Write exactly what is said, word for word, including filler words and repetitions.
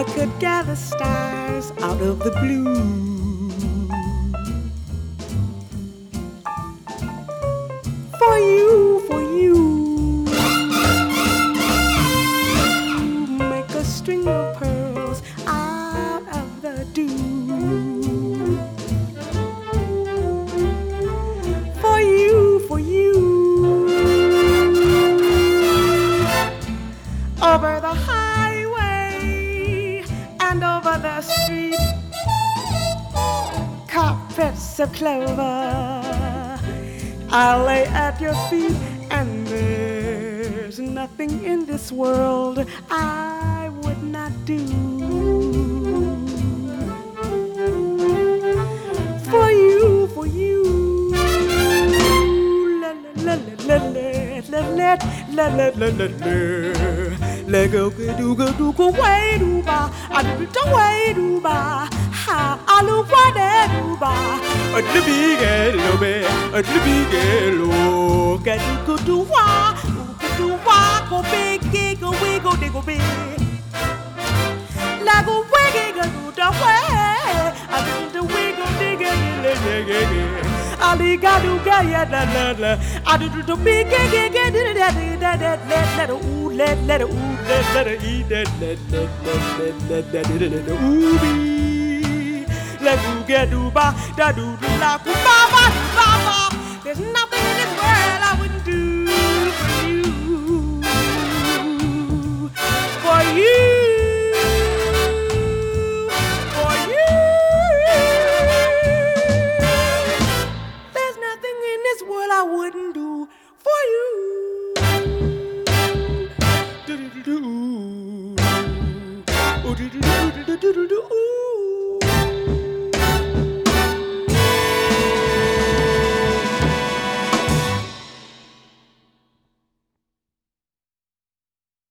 I could gather stars out of the blue. For you, for you, make a string of pearls out of the dew. For you, for you, over the highway and over the street, carpets of clover I'll lay at your feet, and there's nothing in this world I would not do. For you, for you, la la la la la la la la la la la. Let go, do go, do go, way do ba, I do the way do ba. Ha, I look what they do ba. A little big elbow, a little big elbow. Get you could do wah, could do wah, go big, go wiggle, they go big. Like a wiggle, go the way. I do the wiggle, diggle, diggle, diggle. Ali got to get ya, la la la. I do the big, get get get it, let it, let it, let it, ooh, let let it, ooh, let let it eat, let let let let let let let it, ooh, be. La do get do ba, da do do la, ba ba ba ba. There's